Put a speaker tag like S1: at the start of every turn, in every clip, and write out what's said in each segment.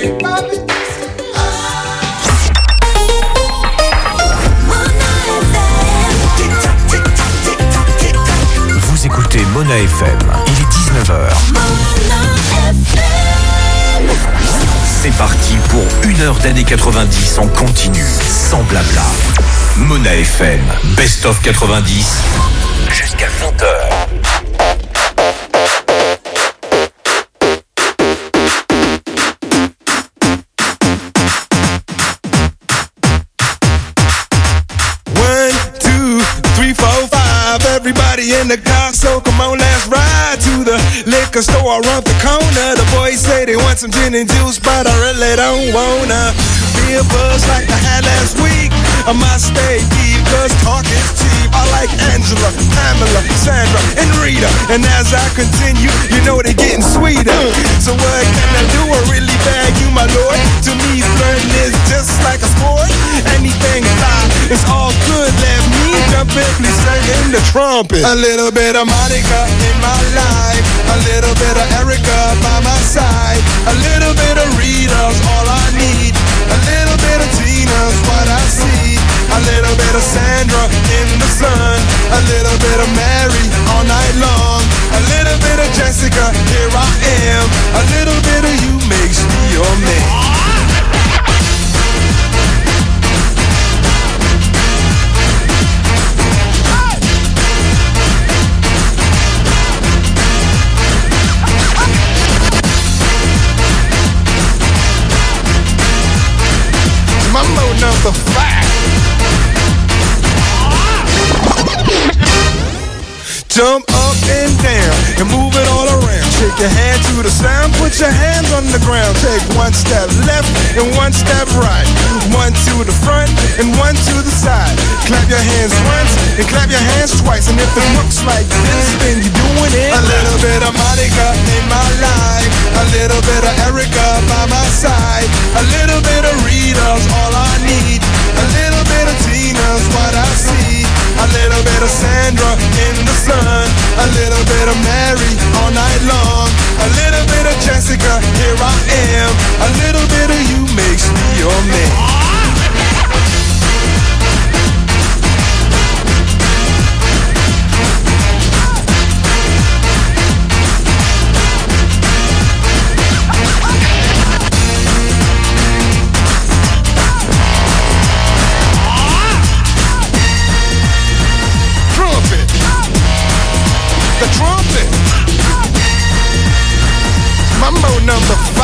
S1: Vous écoutez Mona FM, il est 19h. C'est parti pour 1 heure d'années 90 en continu, sans blabla. Mona FM, Best of 90, jusqu'à 20h.
S2: Everybody in the car, so come on, let's ride to the liquor store around the corner. The boys say they want some gin and juice, but I really don't wanna be a buzz like I had last week. I must stay deep, cause talk is cheap. I like Angela, Pamela, Sandra, and Rita. And as I continue, you know they're getting sweeter. So what can I do? I really bag you, my lord. To me, flirting is just like a sport. Anything fly, it's all good. Let me jump in, please sing in the trumpet. A little bit of Monica in my life, a little bit of Erica by my side, a little bit of Rita's all I need, a little bit of Tina's what I see, a little bit of Sandra in the sun, a little bit of Mary all night long, a little bit of Jessica, here I am, a little bit of you makes me your man. Mambo number 5. Jump up and down and move it all around. Shake your hand to the sound, put your hands on the ground. Take one step left and one step right. One to the front and one to the side. Clap your hands once and clap your hands twice. And if it looks like this, then you're doing it. A little bit of Monica in my life, a little bit of Erica by my side, a little bit of Rita's all I need, a little bit of Tina's what I see, a little bit of Sandra in the sun, a little bit of Mary all night long, a little bit of Jessica, here I am, a little bit of you makes me your man. The trumpet. Mambo number 5.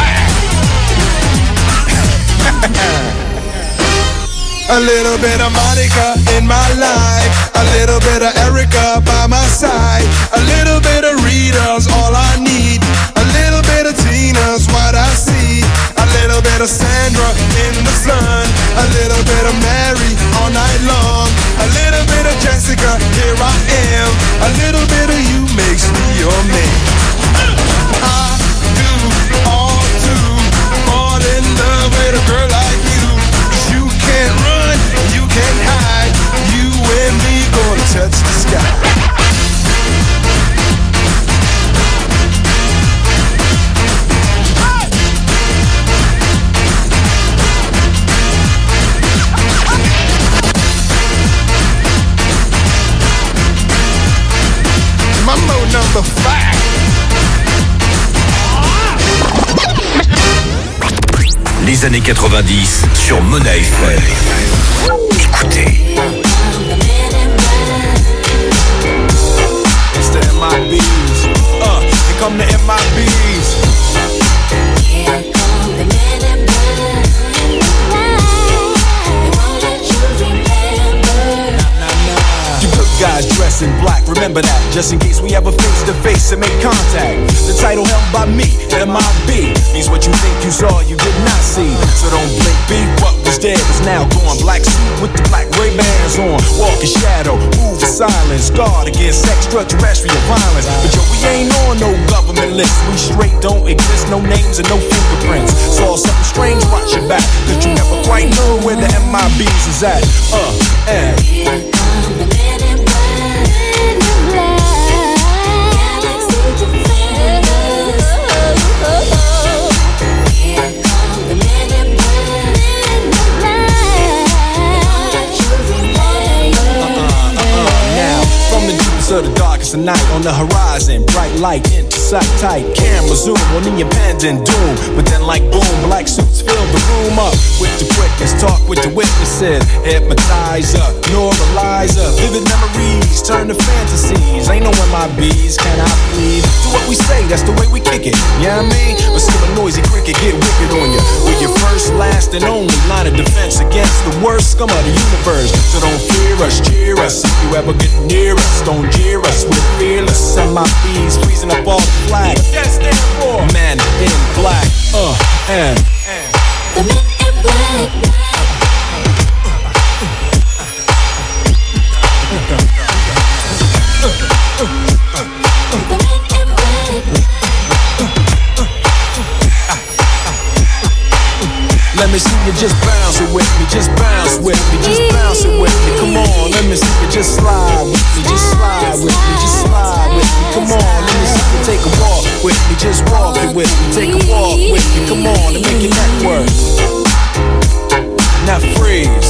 S2: A little bit of Monica in my life, a little bit of Erica by my side, a little bit of Rita's all I need, a little bit of Tina's what I see, a little bit of Sandra in the sun, a little bit of Mary all night long, a little bit of Jessica, here I am, a little bit of you makes me your man. I do all to fall in love with a girl like you, 'cause you can't run, you can't hide, you and me gonna touch the sky. Mambo number 5.
S1: Les années 90 sur Mona FM. Écoutez.
S2: It's the MIBs. Here come the MIBs.
S3: Here come the men in black. They won't let you remember.
S2: You good guys dressed in black, remember that, just in case we ever face to face and make contact. The title held by me, MIB, means what you think you saw, you did not see. So don't blink, be what was dead is now gone. Black suit with the black Ray-Bans on, walk in shadow, move in silence, guard against extraterrestrial violence. But yo, we ain't on no government list, we straight don't exist, no names and no fingerprints. Saw something strange, watch your back, 'cause you never quite know where the MIBs is at. And
S3: Here come the men in black. Galaxy defenders. Here come the
S2: It's a night on the horizon, bright light, intersect tight. Camera zoom on the impending doom. But then like boom, black suits fill the room up with the quickness. Talk with the witnesses, hypnotizer, neuralizer. Vivid memories turn to fantasies. Ain't knowing my bees, can I please? Do what we say, that's the way we kick it. Yeah, you know what I mean? But see a noisy cricket get wicked on you. We're your first, last, and only line of defense against the worst scum of the universe. So don't fear us, cheer us. If you ever get near us, don't jeer us. We're fearless. MIBs freezing up all the flags. What that stand for? Men in black. And
S3: the men in black.
S2: let me see you just bounce it with me, just bounce with me, just bounce it with me. Come on, let me see you just slide with me, just slide with me, just slide with me. Come on, let me see you take a walk with me, just walk it with me, take a walk with me. Come on, and make your neck work. Now freeze.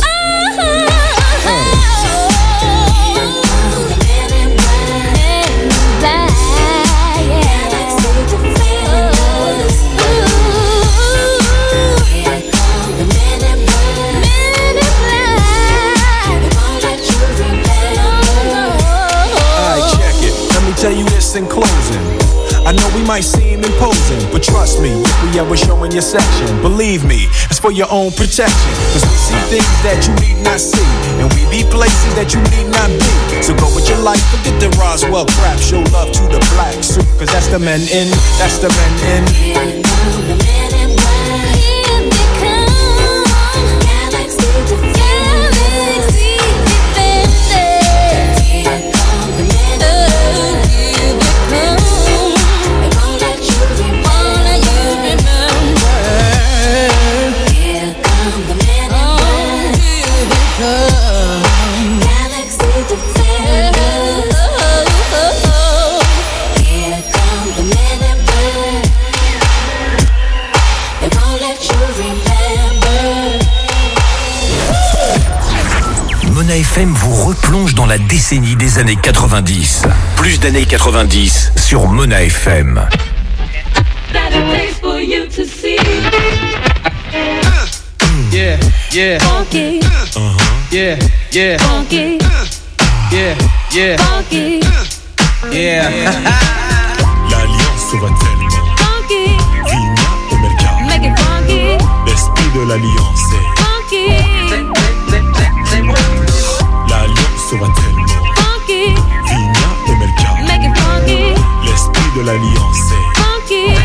S2: Tell you this in closing. I know we might seem imposing, but trust me, if we ever show in your section, believe me, it's for your own protection. Cause we see things that you need not see, and we be places that you need not be. So go with your life, forget the Roswell crap, show love to the black suit, cause that's the men in, that's the men in.
S3: Here come the men in black. Here they come. Galaxy defenders. Here come the men in black.
S1: Mona FM vous replonge dans la décennie des années 90. Plus d'années 90 sur Mona FM.
S4: Yeah, yeah.
S3: Funky.
S4: Yeah, yeah.
S3: Funky.
S4: Yeah, yeah.
S3: Funky.
S4: Yeah.
S5: L'alliance va tellement.
S3: Funky.
S5: Vigna et Melka.
S3: Make it funky.
S5: L'esprit de l'alliance est.
S3: Funky.
S5: L'alliance va tellement.
S3: Funky.
S5: Vigna et Melka.
S3: Make it funky.
S5: L'esprit de l'alliance est.
S3: Funky.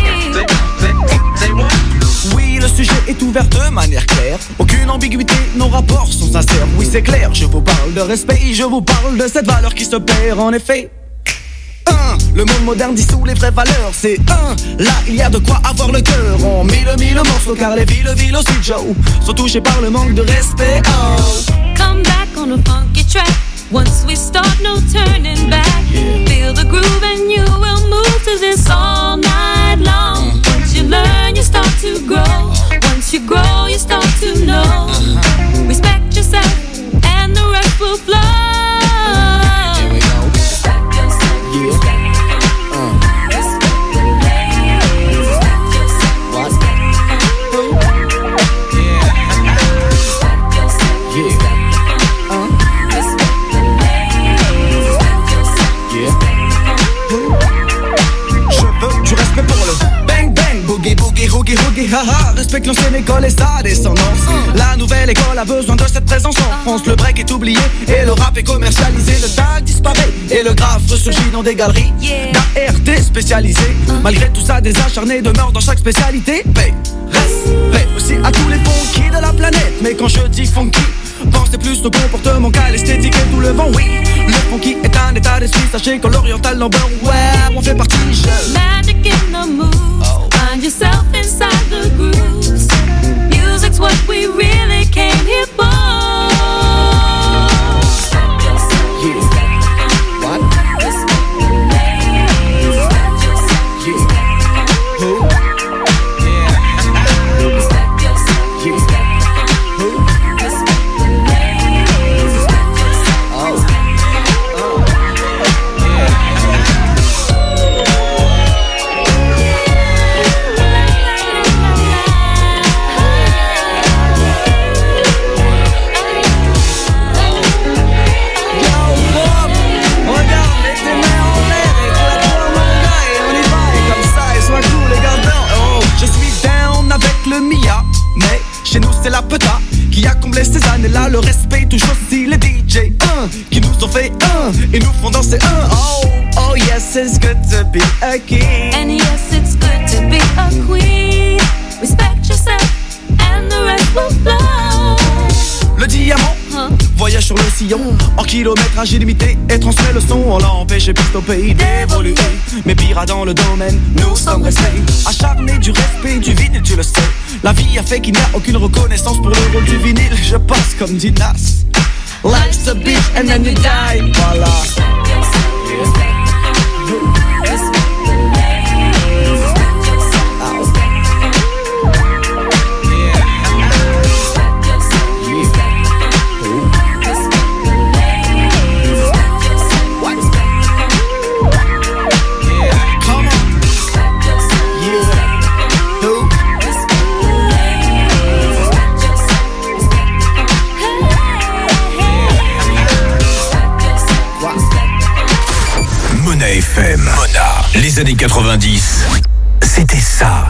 S6: Oui, le sujet est ouvert de manière claire. Aucune ambiguïté, nos rapports sont sincères. Oui, c'est clair, je vous parle de respect, je vous parle de cette valeur qui se perd en effet. Le monde moderne dissout les vraies valeurs. C'est là il y a de quoi avoir le cœur. On mille morceaux car les villes aussi Joe sont touchées par le manque de respect.
S7: Come back on a funky track. Once we start, no turning back. Feel the groove and you will move to this all night long. Once you learn, you start to grow. Once you grow, you start to know. Respect yourself and the rest will flow.
S6: Here we go.
S7: Respect yourself.
S6: Yeah.
S7: Respect the ladies. Respect yourself.
S6: What?
S7: Respect the fun. Respect yourself.
S6: Yeah.
S7: Respect the fun. Respect the ladies. Respect yourself.
S6: Yeah.
S7: Respect the fun.
S6: Je veux du respect pour le bang bang, boogie boogie, hoogie hoogie, haha. Respecte l'ancienne école et sa descendance. La nouvelle école a besoin de cette présence en France. Le break est oublié et le rap est commercialisé. Le tag disparaît et le graphe ressurgit dans des galeries d'ART spécialisées. Malgré tout ça, des acharnés demeurent dans chaque spécialité. Paix, respect aussi à tous les funky de la planète. Mais quand je dis funky, pensez plus au comportement qu'à l'esthétique et tout le vent, oui. Le funky est un état d'esprit, sachez que l'oriental number, ouais, on fait partie,
S7: Magic in the moves. Find yourself inside the grooves. Music's what we really came here for. Respect yourself.
S6: Yeah.
S7: Respect the fun.
S6: What?
S7: Respect the ladies. Respect yourself.
S6: Yeah.
S7: Respect the fun.
S6: Who?
S7: Respect yourself.
S6: Yeah.
S7: Respect the fun.
S6: Who?
S7: Respect the ladies. Respect yourself.
S6: Oh.
S7: Respect the fun.
S6: Chez nous c'est la peta qui a comblé ces années-là. Le respect touche aussi les DJ qui nous ont fait et nous font danser Oh, oh yes, it's good to be a king.
S7: And yes, it's good to be a queen. Respect yourself and the rest will flow.
S6: Le diamant voyage sur le sillon en kilométrage illimité et transmet le son. On l'a empêché plus au pays d'évoluer. Mais pire dans le domaine, nous sommes restés acharnés du respect du vinyle, tu le sais. La vie a fait qu'il n'y a aucune reconnaissance pour le rôle du vinyle. Je passe comme dit Nas. Life's a bitch and then you die. Voilà.
S1: FM. Mona. Les années 90, c'était ça.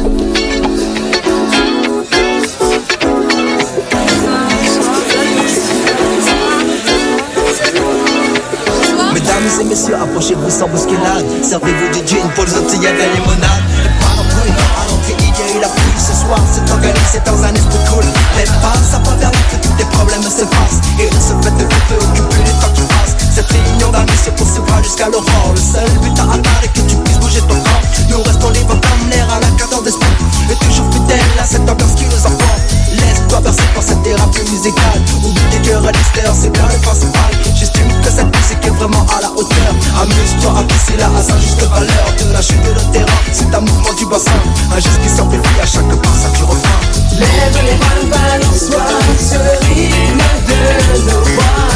S8: Mesdames et messieurs, approchez-vous sans bousculade. Servez-vous du gin pour les autres, y'a de la limonade. Le parapluie, à l'entrée, il y a eu la pluie. Ce soir, c'est organisé dans un esprit cool. Les pas, ça va vers que tous tes problèmes s'effacent. Et de ce fait de vous préoccuper du temps qui passe. Cette réunion d'amis se poursuivra jusqu'à l'aurore. Le seul but à atteindre est que tu puisses bouger ton corps. Nous restons libres comme l'air à la cadence d'esprit. Et toujours fidèles à cette ambiance qui nous emporte. Laisse-toi bercer par cette thérapie musicale. Oublie tes cœurs à l'extérieur, c'est bien le principal. J'estime que cette musique est vraiment à la hauteur. Amuse-toi à pousser la à sa juste valeur. De la chute de le terrain, c'est un mouvement du bassin. Un geste qui s'amplifie à chaque passage du refrain.
S9: Lève les bras, balance-toi sur le rythme de nos voix.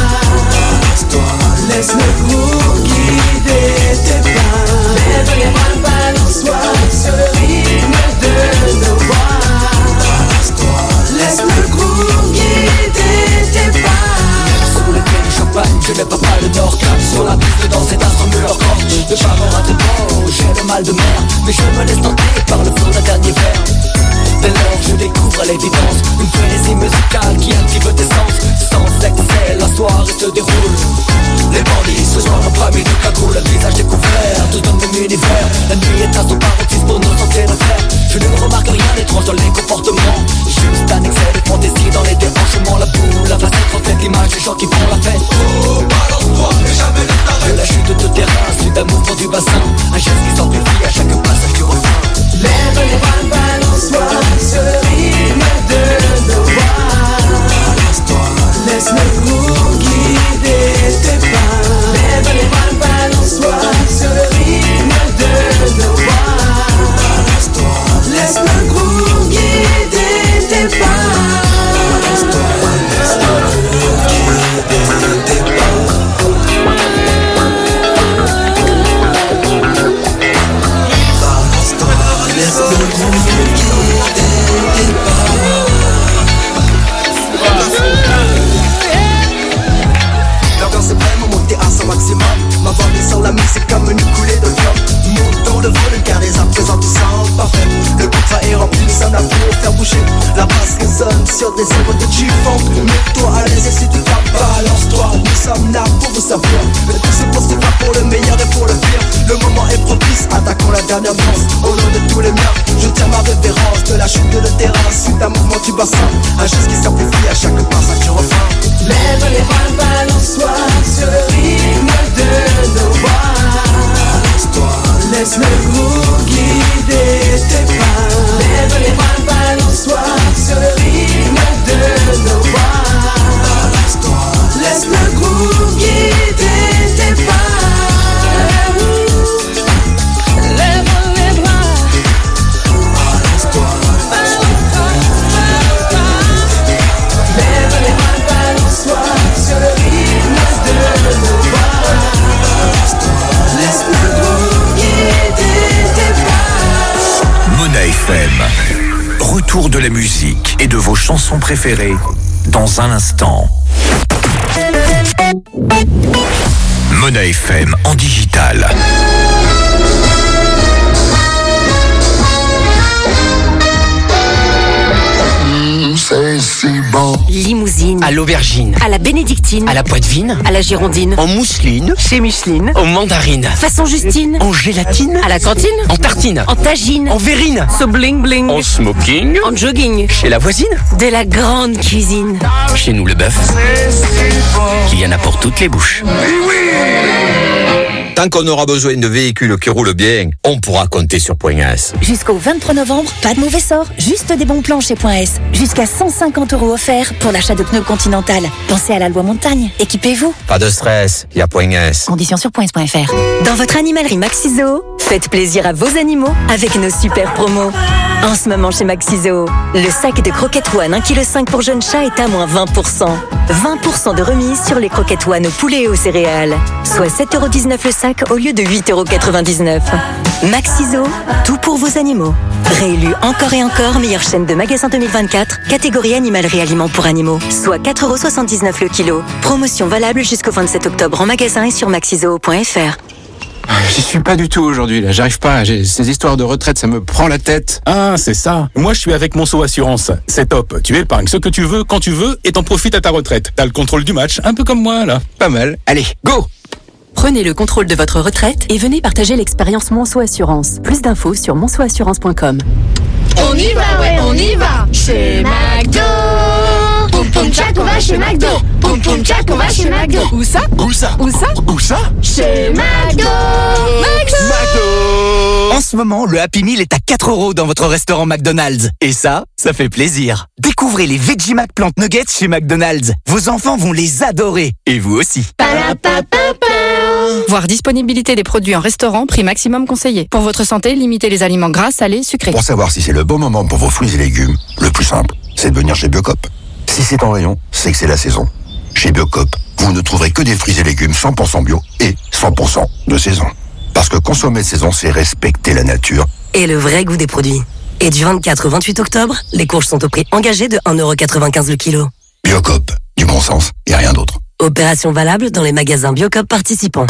S9: Laisse le groove guider tes pas. Lève les bras, balance-toi sur le rythme de nos voix. Laisse le groove guider tes pas.
S8: Sous les pieds du champagne, je n'ai pas le nord. Cap sur la piste dans cet instant de leur corps. De parents à bon, j'ai le mal de mer. Mais je me laisse tenter par le flot d'un dernier verre. Dès lors je découvre à l'évidence une frénésie musicale qui active tes sens. Sans excès, la soirée se déroule. Les bandits ce soir n'ont pas mis de cagoule. Le visage découvert, tous dans le même univers. La nuit est à son paroxysme pour nos sentiers de fer. Je ne remarque rien d'étrange dans les comportements. Juste un excès de fantaisie dans les débranchements. La boule, la facette reflète l'image des gens qui font la fête. Oh, balance-toi et jamais ne t'arrête. De la chute de terrain, suite d'un mouvement du bassin. Un geste qui s'amplifie à chaque passage du refrain.
S9: Lève les bras, balance-toi sur le rythme de nos voix. Laisse le groove guider tes pas. Lève les bras, balance-toi sur le rythme de nos voix. Laisse le groove guider tes pas. Laisse le groove guider tes pas.
S8: L'ambiance est vraiment montée à son maximum. Ma voix descend la musique comme une coulée de viande. Montons le volume car les à présent tout semble parfait. Le contrat est rempli, nous sommes là pour faire bouger. La basse résonne sur des œuvres de G-Funk. Mets-toi à l'aise et si tu tapes, balance-toi. Nous sommes là pour vous servir. Le tout se poursuivra pour le meilleur et pour le pire. Le moment est propice, attaquons la dernière danse. Au nom de tous les miens, je tiens ma révérence. De la chute de le terrain, suite un mouvement du bassin. Un geste qui s'amplifie à chaque passage du refrain.
S9: Lève les bras, balance-toi sur le rythme de nos voix. Laisse le groove guider tes pas. Lève les bras, balance-toi sur le rythme de nos voix. Laisse le groove guider tes pas. Lève les bras, balance-toi, balance-toi, balance-toi. Lève les bras, balance-toi sur le rythme de nos voix. Laisse le groove guider tes pas.
S1: Mona FM. Retour de la musique et de vos chansons préférées dans un instant. Mona FM en digital.
S10: Limousine.
S11: À l'aubergine.
S10: À la bénédictine.
S11: À la poitevine.
S10: À la girondine.
S11: En mousseline.
S10: Chez Micheline.
S11: En mandarine.
S10: Façon Justine.
S11: En gélatine.
S10: À la cantine.
S11: En tartine.
S10: En tagine.
S11: En verrine.
S10: So bling bling.
S11: En smoking.
S10: En jogging.
S11: Chez la voisine.
S10: De la grande cuisine.
S11: Chez nous le bœuf. Il y en a pour toutes les bouches.
S12: Tant qu'on aura besoin de véhicules qui roulent bien, on pourra compter sur Point S.
S13: Jusqu'au 23 novembre, pas de mauvais sort, juste des bons plans chez Point S. Jusqu'à 150 € offerts pour l'achat de pneus Continental. Pensez à la loi montagne, équipez-vous.
S12: Pas de stress, il y a Point S.
S13: Conditions sur points.fr. Dans votre animalerie Maxi-Zoo, faites plaisir à vos animaux avec nos super promos. En ce moment chez Maxi-Zoo, le sac de croquettes One 1,5 kg pour jeunes chats est à moins 20%. 20% de remise sur les croquettes One au poulet et aux céréales. Soit 7,19 € le sac au lieu de 8,99 €. Maxi-Zoo, tout pour vos animaux. Réélu encore et encore meilleure chaîne de magasins 2024, catégorie animalerie aliments pour animaux. Soit 4,79 € le kilo. Promotion valable jusqu'au 27 octobre en magasin et sur maxizoo.fr.
S14: J'y suis pas du tout aujourd'hui, là. J'arrive pas. Ces histoires de retraite, ça me prend la tête.
S5: Ah, c'est ça. Moi, je suis avec Monceau Assurance. C'est top. Tu épargnes ce que tu veux, quand tu veux, et t'en profites à ta retraite. T'as le contrôle du match, un peu comme moi, là.
S14: Pas mal. Allez, go!
S15: Prenez le contrôle de votre retraite et venez partager l'expérience Monceau Assurance. Plus d'infos sur monceauassurance.com.
S9: On y va, ouais, on y va. Chez McDo. Poum poum tchac, on va chez McDo. Poum poum tchac, on va chez McDo.
S15: Où ça?
S14: Où ça?
S15: Où ça?
S14: Où ça?
S9: Chez McDo.
S11: En ce moment, le Happy Meal est à 4 € dans votre restaurant McDonald's. Et ça fait plaisir. Découvrez les Veggie Mac Plant Nuggets chez McDonald's. Vos enfants vont les adorer. Et vous aussi.
S15: Voir disponibilité des produits en restaurant, prix maximum conseillé. Pour votre santé, limitez les aliments gras, salés, sucrés.
S16: Pour savoir si c'est le bon moment pour vos fruits et légumes, le plus simple, c'est de venir chez Biocop. Si c'est en rayon, c'est que c'est la saison. Chez Biocop, vous ne trouverez que des fruits et légumes 100% bio et 100% de saison. Parce que consommer de saison, c'est respecter la nature.
S10: Et le vrai goût des produits. Et du 24 au 28 octobre, les courges sont au prix engagé de 1,95 € le kilo.
S16: Biocop, du bon sens et rien d'autre.
S10: Opération valable dans les magasins Biocop participants.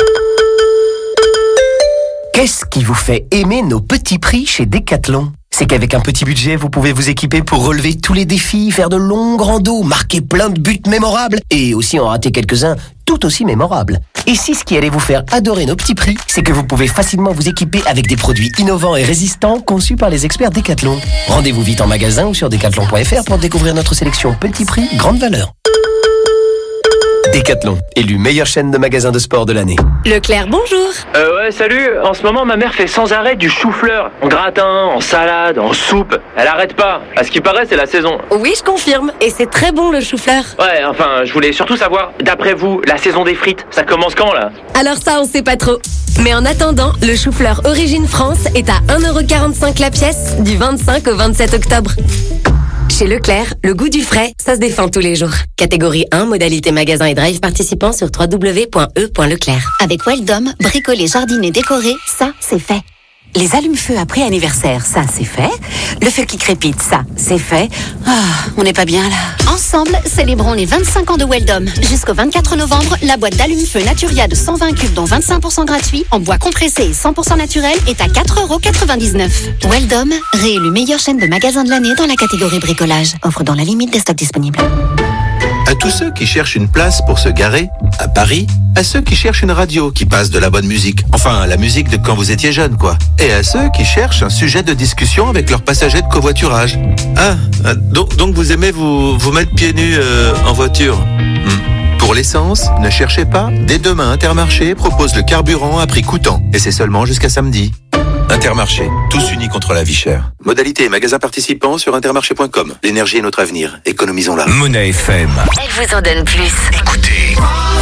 S11: Qu'est-ce qui vous fait aimer nos petits prix chez Decathlon? C'est qu'avec un petit budget, vous pouvez vous équiper pour relever tous les défis, faire de longues randos, marquer plein de buts mémorables et aussi en rater quelques-uns tout aussi mémorables. Et si ce qui allait vous faire adorer nos petits prix, c'est que vous pouvez facilement vous équiper avec des produits innovants et résistants conçus par les experts Decathlon. Rendez-vous vite en magasin ou sur decathlon.fr pour découvrir notre sélection petits prix, grande valeur. Decathlon, élu meilleure chaîne de magasins de sport de l'année.
S17: Leclerc, bonjour.
S18: Ouais, salut. En ce moment, ma mère fait sans arrêt du chou-fleur. En gratin, en salade, en soupe. Elle arrête pas. À ce qui paraît, c'est la saison.
S17: Oui, je confirme. Et c'est très bon, le chou-fleur.
S18: Ouais, enfin, je voulais surtout savoir, d'après vous, la saison des frites, ça commence quand, là?
S17: Alors ça, on sait pas trop. Mais en attendant, le chou-fleur Origine France est à 1,45 € la pièce du 25 au 27 octobre. Chez Leclerc, le goût du frais, ça se défend tous les jours. Catégorie 1, modalité magasin et drive participant sur www.e.leclerc.
S13: Avec Weldom, bricoler, jardiner, décorer, ça, c'est fait. Les allumes-feu après anniversaire, ça, c'est fait. Le feu qui crépite, ça, c'est fait. Ah, on n'est pas bien là.
S19: Ensemble, célébrons les 25 ans de Weldom. Jusqu'au 24 novembre, la boîte d'allume-feu Naturia de 120 cubes dont 25% gratuit, en bois compressé et 100% naturel, est à 4,99 €. Weldom, réélu meilleure chaîne de magasins de l'année dans la catégorie bricolage. Offre dans la limite des stocks disponibles.
S20: À tous ceux qui cherchent une place pour se garer, à Paris, à ceux qui cherchent une radio qui passe de la bonne musique, enfin la musique de quand vous étiez jeune quoi, et à ceux qui cherchent un sujet de discussion avec leurs passagers de covoiturage. Donc vous aimez vous mettre pieds nus en voiture. Pour l'essence, ne cherchez pas, dès demain Intermarché propose le carburant à prix coûtant, et c'est seulement jusqu'à samedi. Intermarché, tous unis contre la vie chère. Modalité et magasins participants sur intermarché.com. L'énergie est notre avenir, économisons-la.
S1: Mona FM.
S10: Elle vous en donne plus.
S1: Écoutez.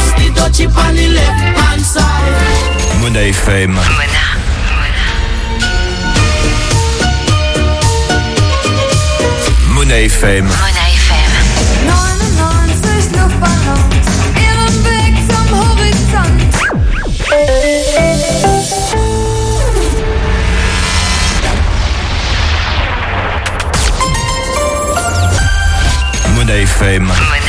S1: Mona FM. Mona FM. Mona FM.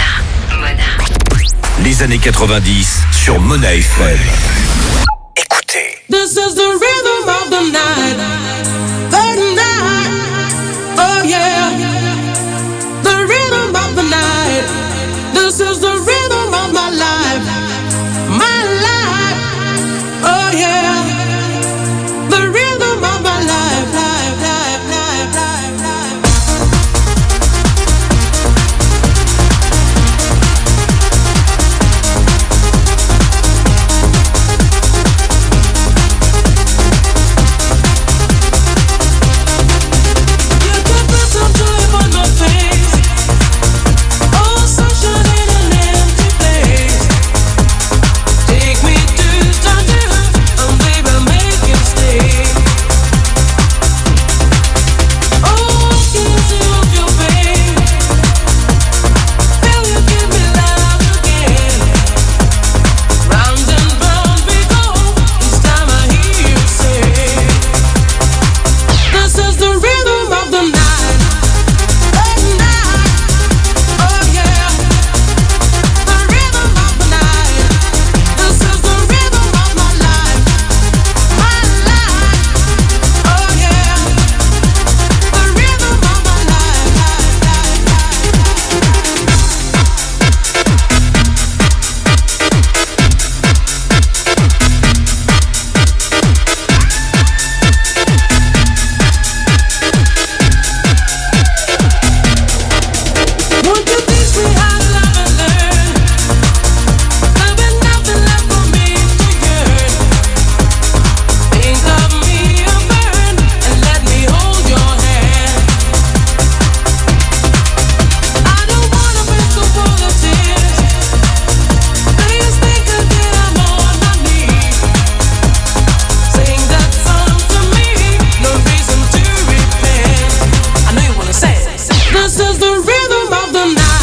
S1: Les années 90 sur Mona FM. Écoutez.
S9: This is the rhythm of the night. The night. Oh yeah. The rhythm of the night. is the rhythm of the night.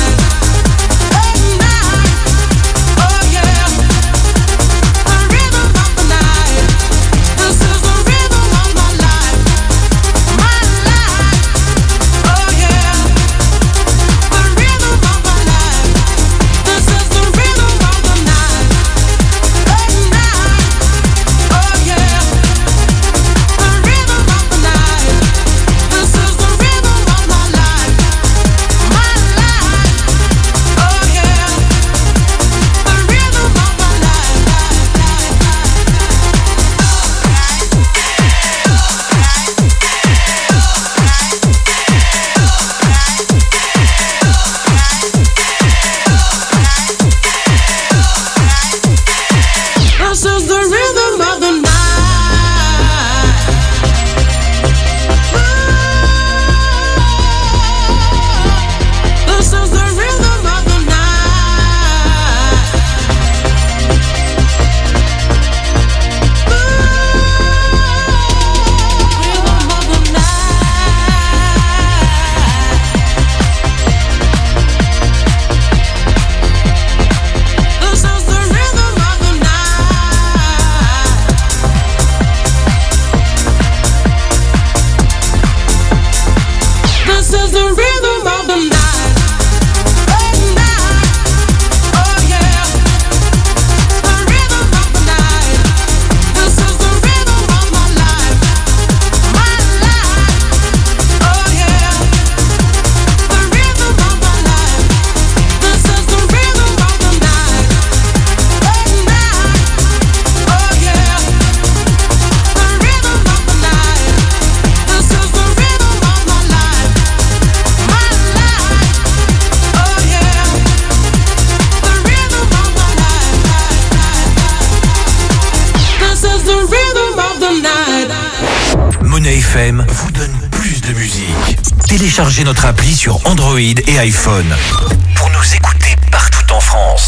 S1: FM vous donne plus de musique. Téléchargez notre appli sur Android et iPhone pour nous écouter partout en France.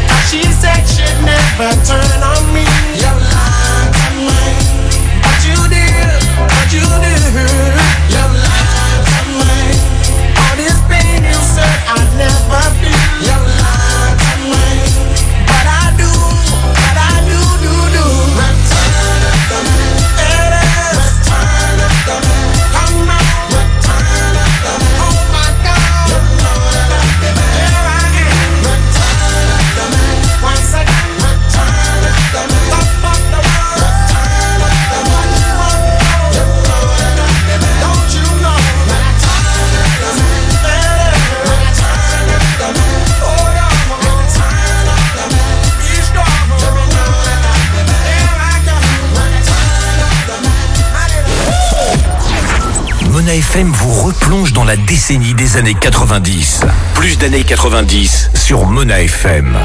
S9: She said she'd never turn on me. You lied to me, but you did.
S1: Mona FM vous replonge dans la décennie des années 90. Plus d'années 90 sur Mona FM.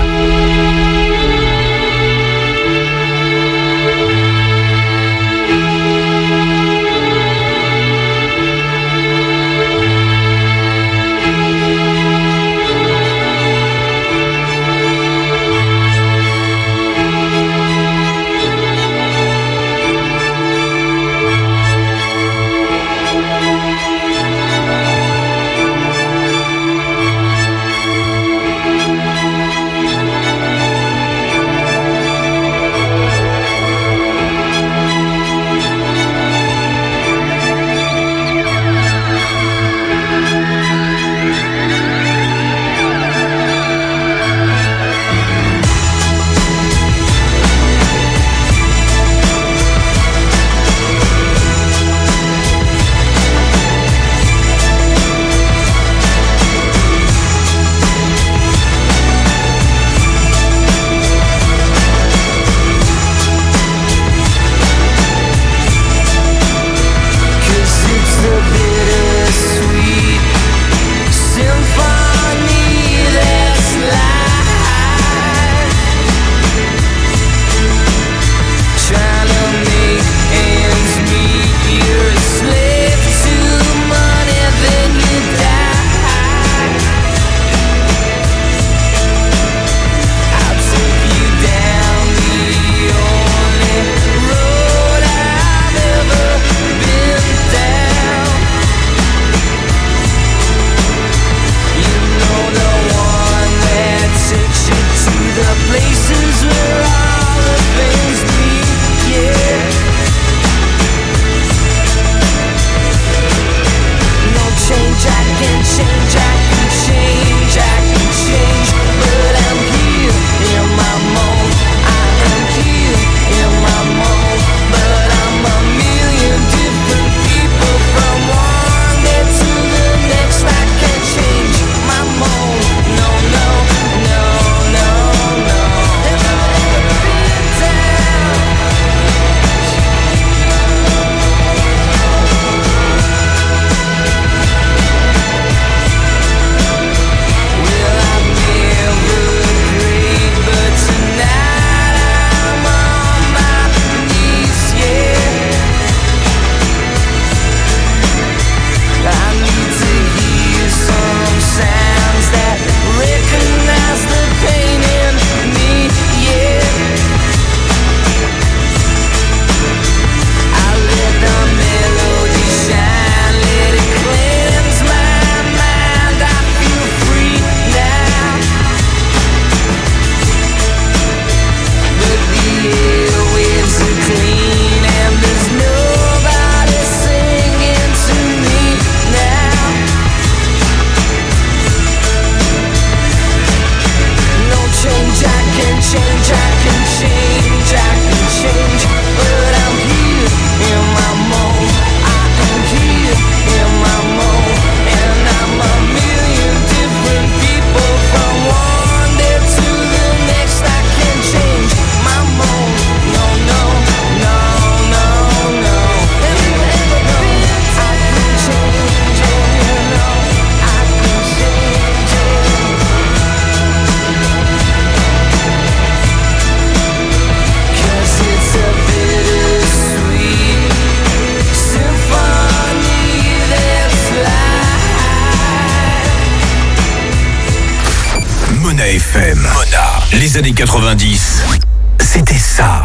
S1: FM. Mona. Les années 90, c'était ça.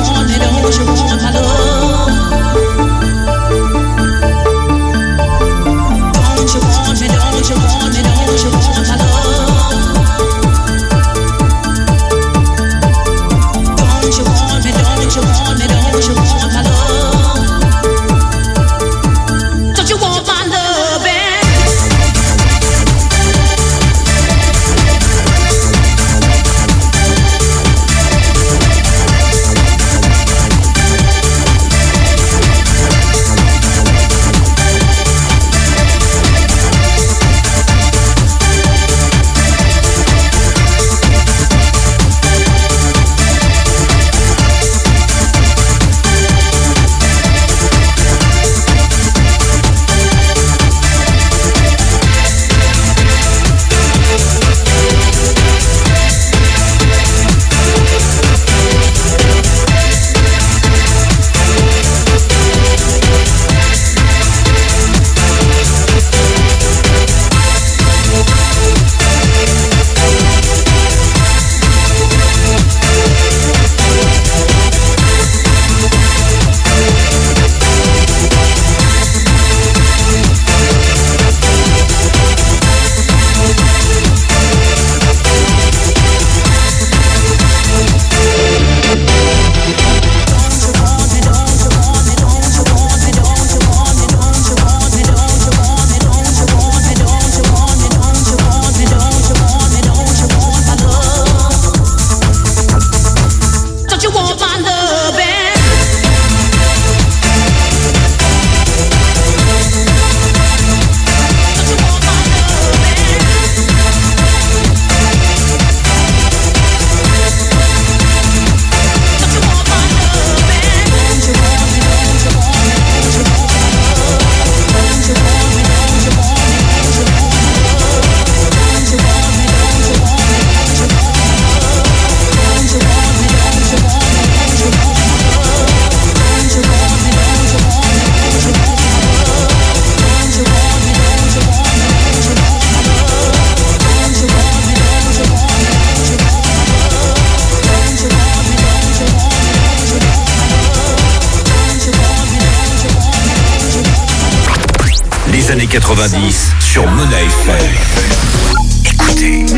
S9: Don't you want my love?
S1: 90 sur Mona FM. Écoutez.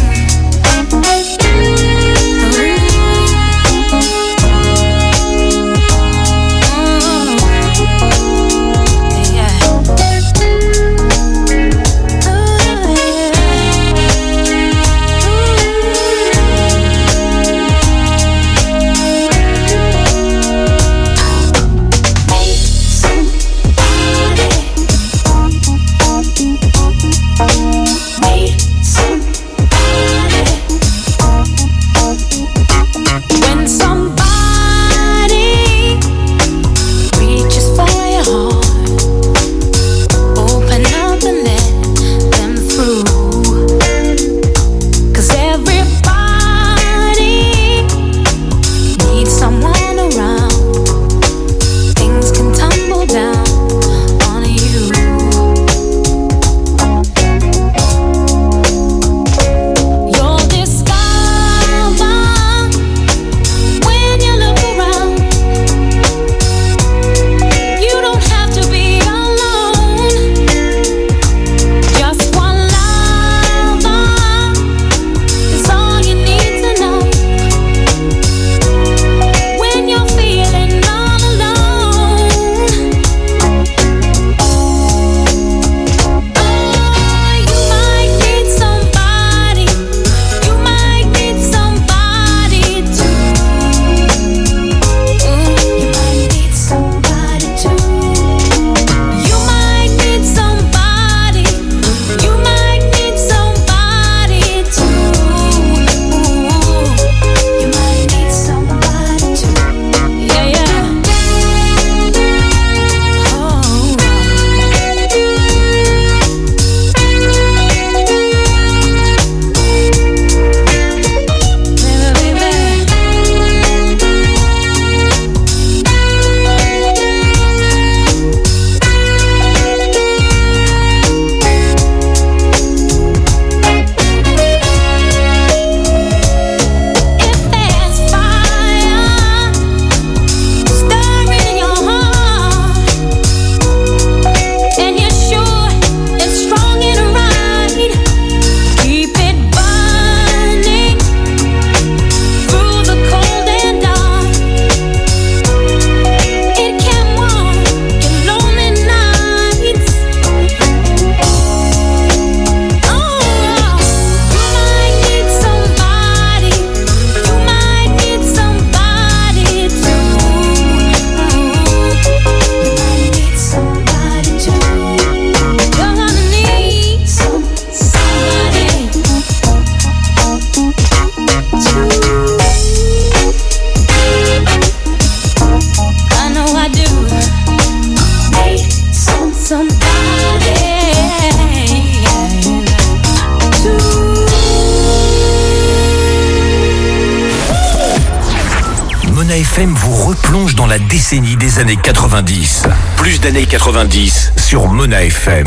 S1: FM vous replonge dans la décennie des années 90. Plus d'années 90 sur Mona FM.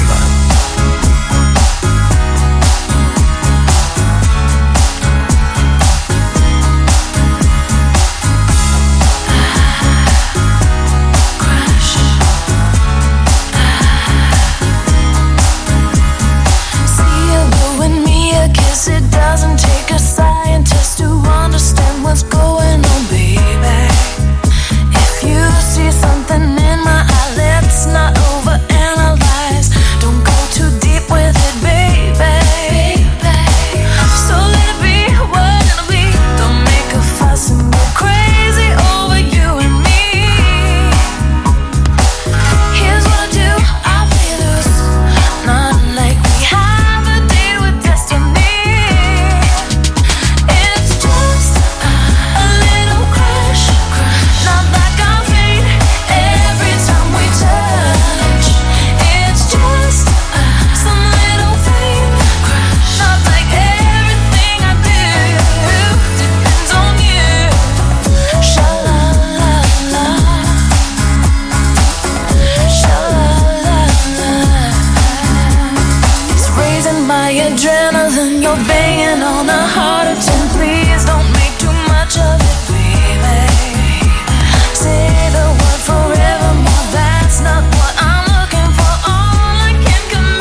S3: Say the word forevermore, that's not what I'm looking for. All I can commit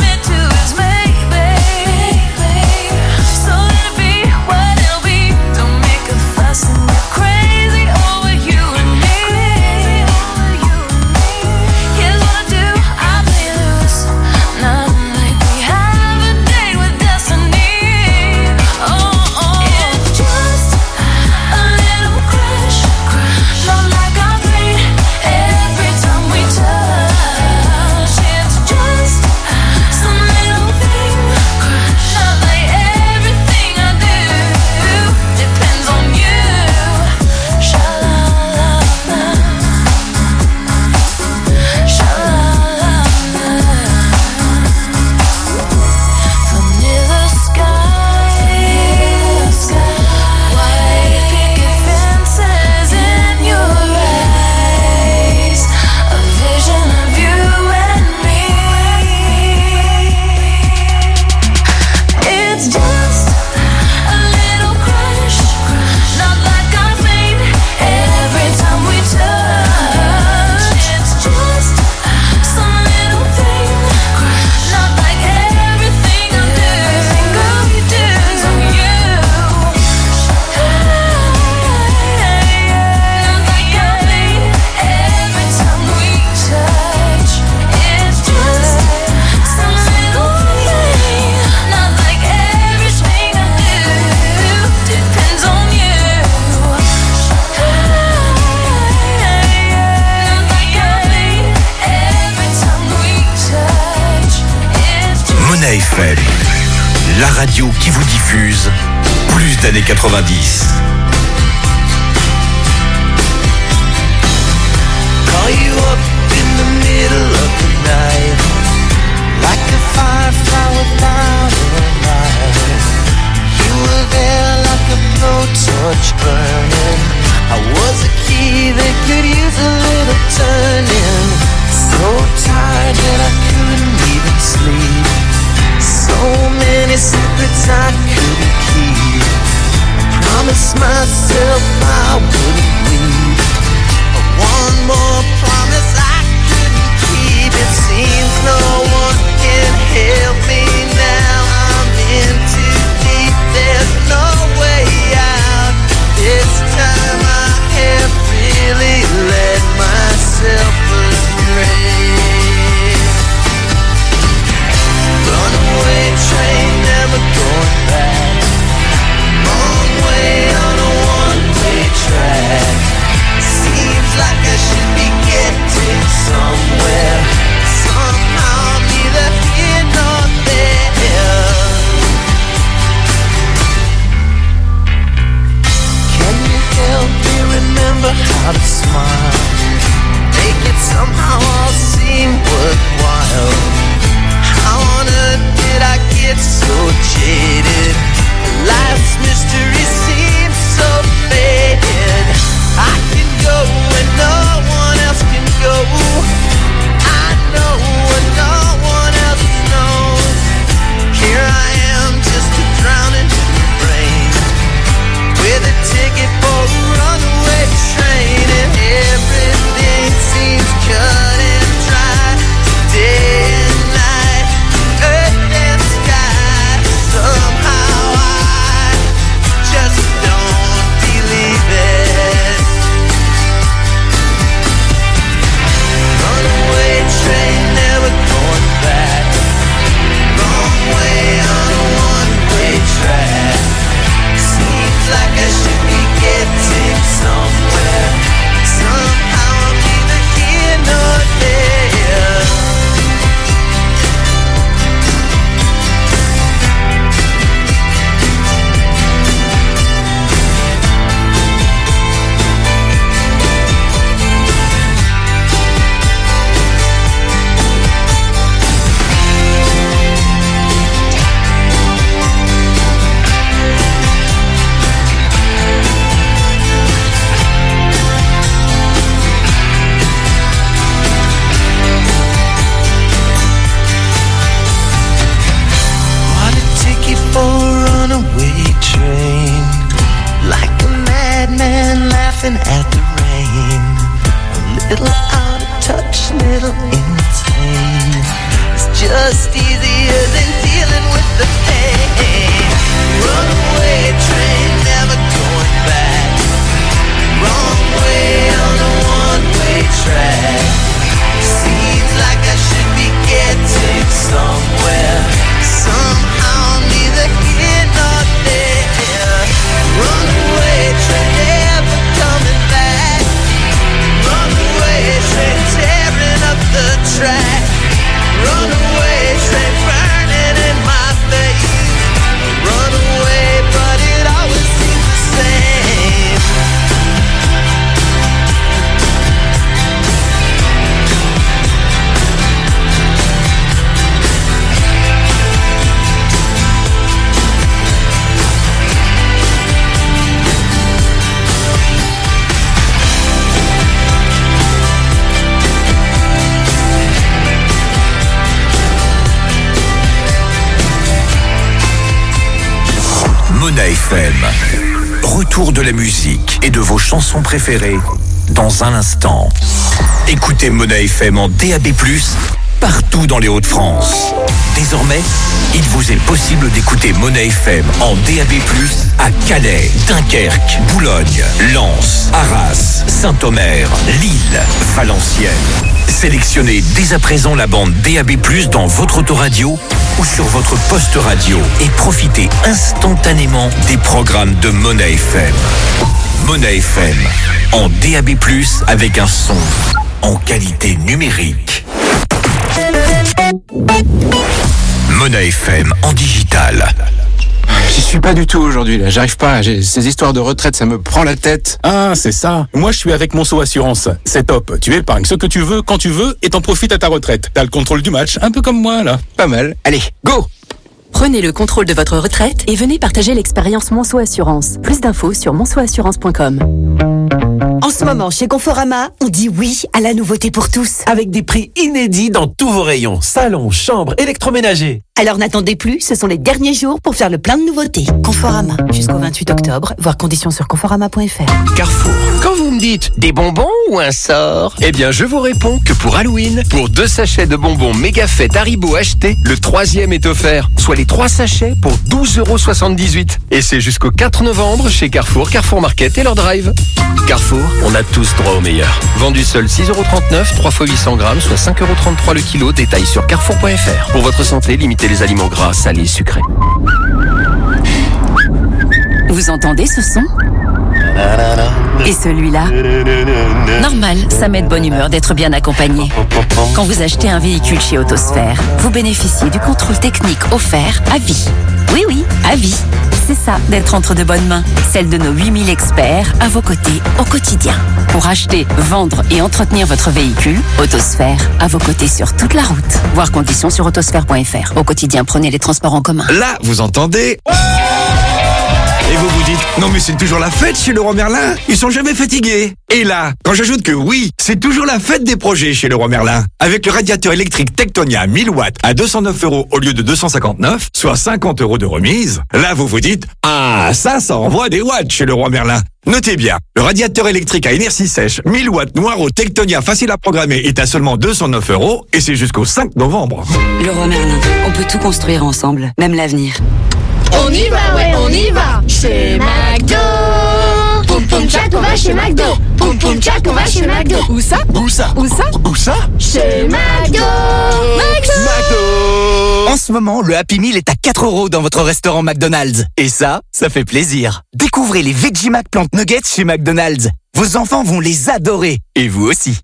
S1: radio qui vous diffuse plus d'années 90.
S9: Call you up in the middle of the night, like a firefly without a light. You were there like a blowtorch burning. I was a key that could use a little turning. So tired that I couldn't even sleep. So many secrets I couldn't keep. I promised myself I wouldn't leave. One more promise I couldn't keep. It seems no one can help me now. I'm in too deep, there's no way out. This time I have really let myself astray. Runaway train, never going back. Long way on a one-way track. Seems like I should be getting somewhere. Somehow I'm neither here nor there. Can you help me remember how to smile? Make it somehow all seem worthwhile. How on earth did I get so jaded? Life's mystery seems so faded. I can go when no one else can go. I know what no one else knows. Here I am, just a drowning in the rain, with a ticket for a runaway train, and everything seems cut and dry. Day and night, earth and sky. Somehow I just don't believe it. Runaway train, never going back. Wrong way on a one-way track. Seems like I should be getting somewhere. Somehow I'm neither here nor there. Bought a ticket for a runaway train, like a madman laughing at the rain. A little out of touch, little insane. It's just easier than dealing with the pain. Runaway train, never going back. Wrong way on a one-way track. Seems like I should be getting somewhere. Somehow I'm neither here nor there. Runaway train, never coming back. Runaway train, tearing up the track. Runaway train, burning in my face. Runaway, but it always seems the same.
S1: Mona FM. Retour de la musique et de vos chansons préférées dans un instant. Écoutez Mona FM en DAB+, partout dans les Hauts-de-France. Désormais, il vous est possible d'écouter Mona FM en DAB+, à Calais, Dunkerque, Boulogne, Lens, Arras, Saint-Omer, Lille, Valenciennes. Sélectionnez dès à présent la bande DAB+, dans votre autoradio ou sur votre poste radio et profitez instantanément des programmes de Mona FM. Mona FM, en DAB+, avec un son en qualité numérique. Mona FM en digital.
S14: suis pas du tout aujourd'hui là, j'arrive pas. Ces histoires de retraite, ça me prend la tête.
S5: Ah, c'est ça. Moi, je suis avec Monceau Assurance. C'est top. Tu épargnes ce que tu veux, quand tu veux, et t'en profites à ta retraite. T'as le contrôle du match, un peu comme moi, là.
S14: Pas mal. Allez, go!
S15: Prenez le contrôle de votre retraite et venez partager l'expérience Monceau Assurance. Plus d'infos sur monceauassurance.com.
S21: En ce moment, chez Conforama, on dit oui à la nouveauté pour tous.
S22: Avec des prix inédits dans tous vos rayons. Salon, chambre, électroménager.
S21: Alors n'attendez plus, ce sont les derniers jours pour faire le plein de nouveautés. Conforama, jusqu'au 28 octobre, voir conditions sur conforama.fr.
S11: Carrefour. Quand vous me dites des bonbons ou un sort, eh bien je vous réponds que pour Halloween, pour 2 sachets de bonbons Mégafête Haribo achetés, le 3e est offert. Soit les 3 sachets pour 12,78 €. Et c'est jusqu'au 4 novembre chez Carrefour, Carrefour Market et leur drive. Carrefour, on a tous droit au meilleur. Vendu seul 6,39 €, 3 x 800 grammes, soit 5,33 € le kilo. Détail sur carrefour.fr. Pour votre santé, limitez les aliments gras, salés, sucrés.
S15: Vous entendez ce son ? Et celui-là ? Normal, ça met de bonne humeur d'être bien accompagné. Quand vous achetez un véhicule chez Autosphère, vous bénéficiez du contrôle technique offert à vie. Oui, à vie. C'est ça, d'être entre de bonnes mains. Celle de nos 8000 experts à vos côtés au quotidien. Pour acheter, vendre et entretenir votre véhicule, Autosphère à vos côtés sur toute la route. Voir conditions sur autosphère.fr. Au quotidien, prenez les transports en commun.
S23: Là, vous entendez ? Et vous vous dites, non mais c'est toujours la fête chez Leroy Merlin, ils sont jamais fatigués. Et là, quand j'ajoute que oui, c'est toujours la fête des projets chez Leroy Merlin. Avec le radiateur électrique Tectonia 1000 watts à 209 € au lieu de 259, soit 50 € de remise, là vous vous dites, ah ça envoie des watts chez Leroy Merlin. Notez bien, le radiateur électrique à inertie sèche 1000 watts noir au Tectonia facile à programmer est à seulement 209 € et c'est jusqu'au 5 novembre.
S24: Leroy Merlin, on peut tout construire ensemble, même l'avenir.
S3: On y va, ouais, on y va. Chez McDo. Poum poum tchac, on va chez McDo. Poum poum tchac, on va chez McDo. Où ça?
S22: Où ça?
S3: Où ça?
S22: Où ça?
S3: Chez McDo.
S22: McDo.
S25: En ce moment, le Happy Meal est à 4 € dans votre restaurant McDonald's. Et ça fait plaisir. Découvrez les Vegemite Plant Nuggets chez McDonald's. Vos enfants vont les adorer. Et vous aussi.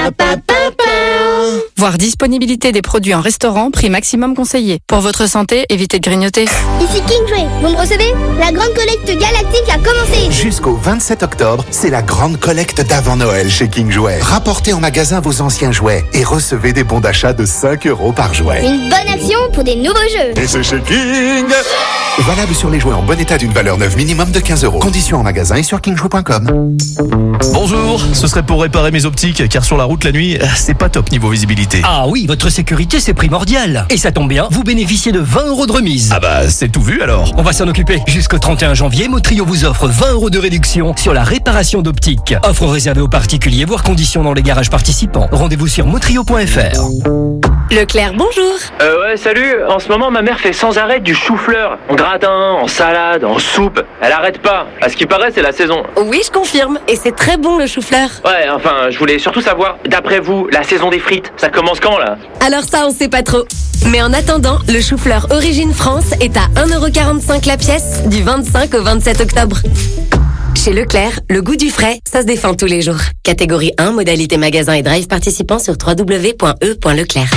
S26: Voir disponibilité des produits en restaurant, prix maximum conseillé. Pour votre santé, évitez de grignoter.
S27: Ici Kingway, vous me recevez? La grande collecte galactique a commencé.
S28: Jusqu'au 27 octobre, c'est la grande collecte d'avant Noël chez King Jouet. Rapportez en magasin vos anciens jouets et recevez des bons d'achat de 5 € par jouet.
S27: Une bonne action pour des nouveaux jeux.
S28: Et c'est chez King. Valable sur les jouets en bon état d'une valeur neuve minimum de 15 €. Conditions en magasin et sur kingjouet.com.
S29: Bonjour, ce serait pour réparer mes optiques, car sur la route la nuit, c'est pas top niveau visibilité.
S30: Ah oui, votre sécurité c'est primordial. Et ça tombe bien, vous bénéficiez de 20 € de remise.
S29: Ah bah, c'est tout vu alors.
S30: On va s'en occuper. Jusqu'au 31 janvier, Motrio vous offre 20 € de réduction sur la réparation d'optiques. Offre réservée aux particuliers, voire conditions dans les garages participants. Rendez-vous sur motrio.fr.
S17: Leclerc, bonjour.
S18: Ouais, salut. En ce moment, ma mère fait sans arrêt du chou-fleur. En gratin, en salade, en soupe. Elle arrête pas. À ce qui paraît, c'est la saison.
S17: Oui, je confirme. Et c'est très bon le chou-fleur.
S18: Ouais, enfin, je voulais surtout savoir, d'après vous, la saison des frites, ça commence quand, là?
S17: Alors ça, on sait pas trop. Mais en attendant, le chou-fleur Origine France est à 1,45 € la pièce du 25 au 27 octobre. Chez Leclerc, le goût du frais, ça se défend tous les jours. Catégorie 1, modalité magasin et drive participant sur www.e.leclerc.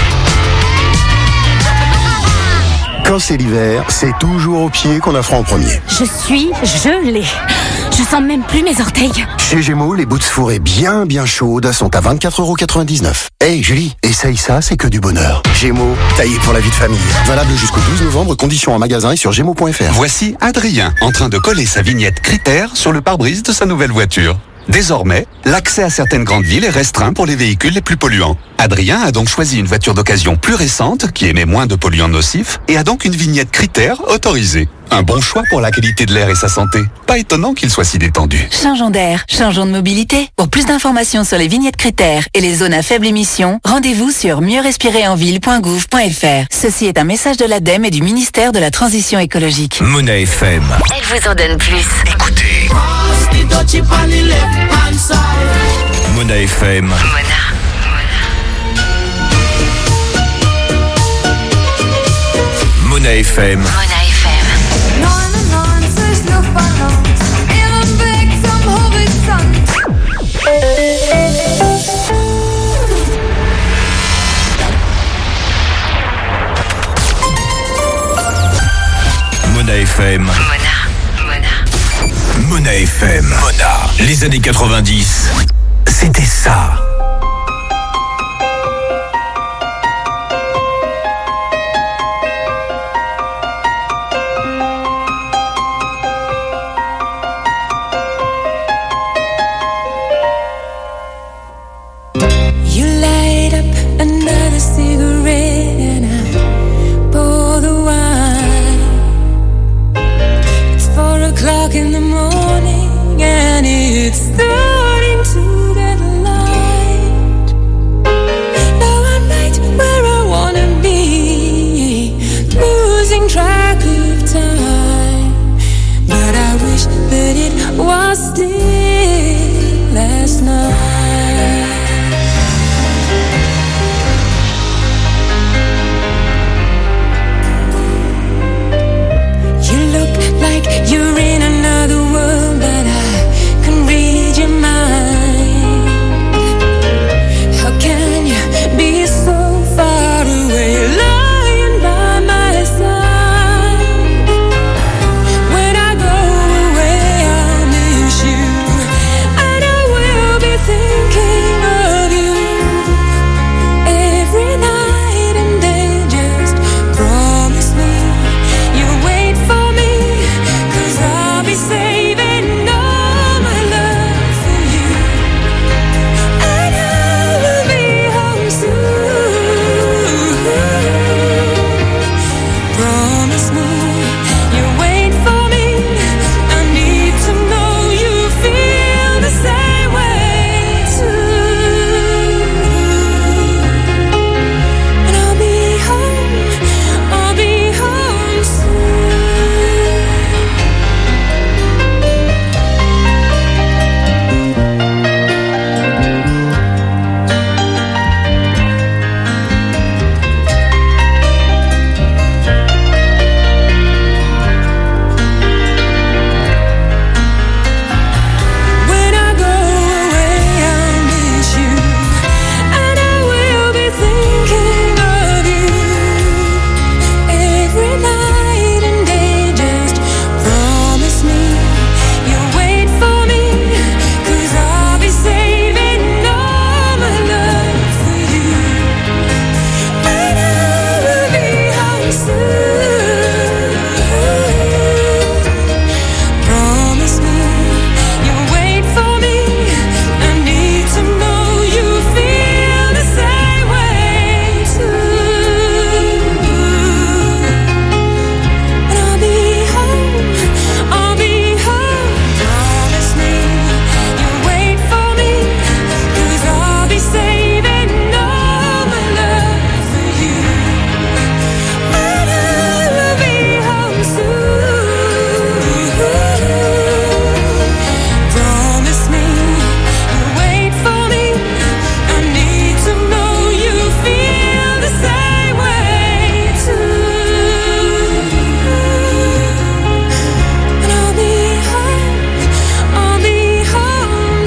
S16: Quand c'est l'hiver, c'est toujours au pied qu'on a froid en premier.
S31: Je suis gelée. Je sens même plus mes orteils.
S16: Chez Gémeaux, les boots fourrées bien chaudes sont à 24,99 €. Hey Julie, essaye ça, c'est que du bonheur. Gémeaux, taillé pour la vie de famille. Valable jusqu'au 12 novembre, conditions en magasin et sur gémeaux.fr.
S32: Voici Adrien en train de coller sa vignette Critères sur le pare-brise de sa nouvelle voiture. Désormais, l'accès à certaines grandes villes est restreint pour les véhicules les plus polluants. Adrien a donc choisi une voiture d'occasion plus récente, qui émet moins de polluants nocifs, et a donc une vignette Critères autorisée. Un bon choix pour la qualité de l'air et sa santé. Pas étonnant qu'il soit si détendu.
S13: Changeons d'air, changeons de mobilité. Pour plus d'informations sur les vignettes Critères et les zones à faible émission, rendez-vous sur mieuxrespirerenville.gouv.fr. Ceci est un message de l'ADEME et du ministère de la Transition écologique.
S1: Mona FM.
S13: Elle vous en donne plus.
S1: Écoutez. Mona FM. Mona FM. Mona FM. Mona FM. Mona. Les années 90, c'était ça.
S2: You light up another cigarette and I pour the wine. It's 4 o'clock in the morning and it's starting to get light. Now I'm right where I wanna be, losing track of time. But I wish that it was still last night. Like you're in another world, but I can read your mind. How can you be so far away, lying by my side? When I go away, I'll miss you, and I will be thinking of you every night and day. Just promise me you'll wait for me. I'll be saving all my love for you, and I will be home soon. Promise me you'll wait for me. I need to know you feel the same way too. And I'll be home soon. When I go away, I'll miss you, and I will be thinking of you every night and day. Just promise me you'll wait for me, 'cause I'll be saving all my love for you, and I will be home soon. Promise me you'll wait for me. I need to know you feel the same way too. And I'll be home. Promise me you'll wait for me, 'cause I'll be saving all my love for you, and I will be home soon. Promise me you'll wait for me. I need to know you feel the same way too. And I'll be home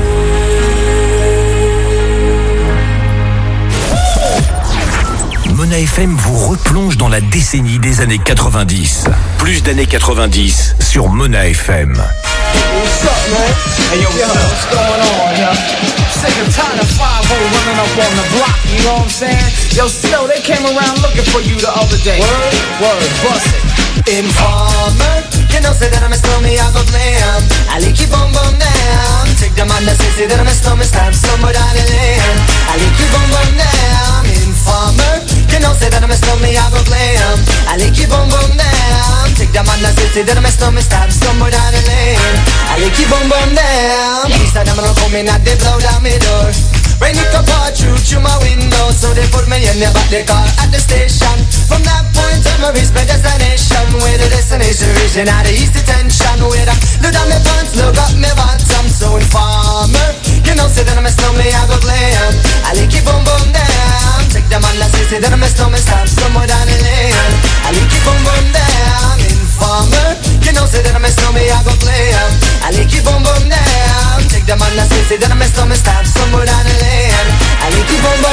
S2: soon.
S1: Mona FM vous replonge dans la décennie des années 90. Plus d'années 90 sur Mona FM.
S4: What's up, man? Hey, yo, what's going on, yo? Sick and tired of 5-0 running up on the block, you know what I'm saying? Yo, Snow, they came around looking for you the other day. Word, bust it.
S5: Informer, you know, say that I'm a stormy, I go blam. I like you boom boom down. Take the man that say that I'm a stormy, stab somewhere down the lane. I like you boom boom down. Informer, you know, say that I'm a stormy, I go blam. I like you boom boom down. Take the man that say that I'm a stormy, stab somewhere down the lane. I like you boom boom down. These are them gonna come in and they blow down my door. Rain it come pour through my window, so they put me in the back the car at the station. From that point on, I reached my destination, where the destination region had the east detention. Where I look down my pants, look up my bottom. So informer, you know, say that I'm a snowman, I go glam. I like it boom boom down. Take the man that say that I'm a snowman, stop somewhere down the lane. I like it boom boom down. Informer, you know, say that I'm a snowman, I go glam. I like it boom boom down. Take the man that say that I'm a snowman, stop somewhere down the lane. I like it boom boom down.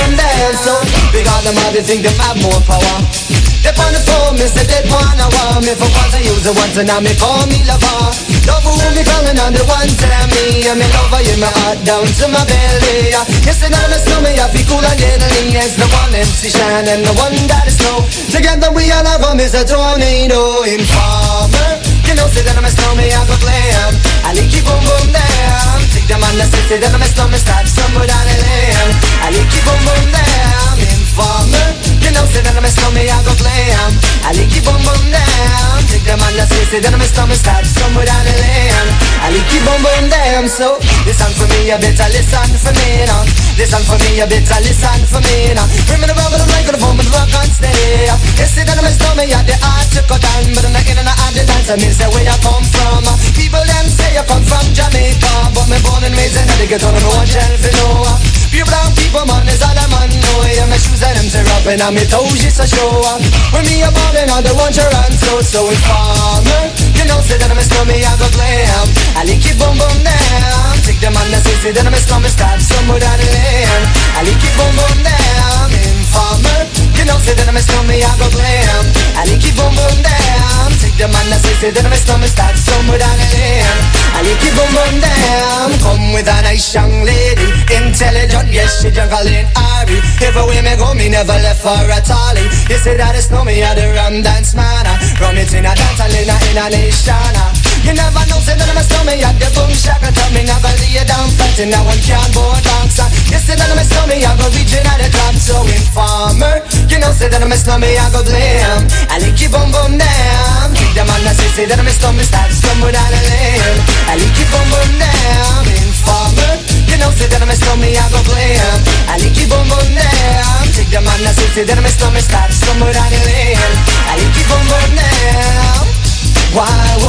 S5: down. So because them all they think them have more power. They on the phone, me say they wanna want me. For once I use it once and now me call me lover. Love who me calling on the one tell me. I'm in love in my heart down to my belly. Yes, and now me slow me, I feel cool and deadly. It's the one MC Shine and the one that is slow. Together we all have is a tornado. Informer, you know, say that I'm a slow me, I go glam. I like you boom boom down. Take them on the city, that I'm a slow me, start somewhere down the lane. I like you boom boom down. Informer, you know, say that I'm a slow me, I go glam. I like you boom boom down. Take them on the city, that I'm a slow me, start somewhere down the lane. I like you boom boom down. So listen for me, you better listen for me now. Listen for me, you better listen for me now. Bring me the rubber, the mic, the phone, the rock on steady. You see that I'm a slow me, you the art to cut down, but I'm not in and out the dance. I mean, say where you come from. People them say you come from Jamaica, but me born and raised in the ghetto, and no one tell for no. Pure brown people, man, is all I'm on. No, yeah, my shoes and them tear up, and I'm toes just a show. When me a ballin', I don't want you run so informer. You know, say that I'm a slummy, I go glam. I like it boom boom down. Take them on the city, then I'm a slummy, start somewhere down the lane. I like it boom boom down. Informer, you know, say that I'm a slummy, I go glam. I like it boom boom down. Take them on the city, then I'm a slummy, start somewhere down the lane. I like it boom boom down. Come with a nice young lady, intelligent, yes, she jungle in Ari. Everywhere me go, me never left for a tally. You say that it's no me, I the rum dance man. Rum it in a dance, I in a nation. You never know, say that I'm a slummy, at the boom shack. And tell me, I go lay down flat in that one cardboard box. You say that I'm a slummy, I go reaching at the top. So informer, you know, say that I'm a slummy, I go blame. I like you boom boom down. Take them on the say that I'm a slummy, start somewhere down the lane. I like you boom boom down. Informer, you know, say that I'm a slummy, I go blame. I like you boom boom down. Take them on the say that I'm a slummy, start somewhere down the lane. I like you boom boom down. Why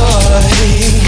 S5: would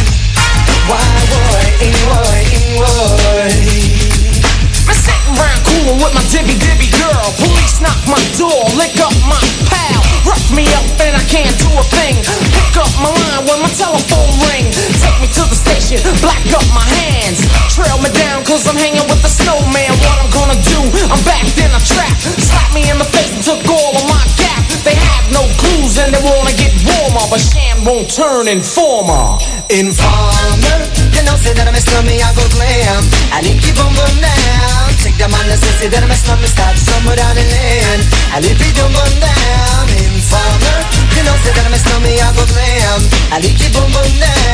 S4: I'm sitting around coolin' with my dibby girl. Police knock my door, lick up my pal. Rough me up and I can't do a thing. Pick up my line when my telephone ring. Take me to the station, black up my hands. Trail me down cause I'm hanging with the snowman. What I'm gonna do, I'm backed in a trap. Slap me in the face and took all of my gap. They have no clues and they wanna get warmer, but Sham won't turn informer.
S5: Informer, you know, say that I'm a slummy, I go glam. I like you boom boom down. Take them on the say that I'm a slummy, start somewhere down the lane. I like you boom boom down. Informer, you know, say that I'm a slummy, I go glam. I like you boom boom down.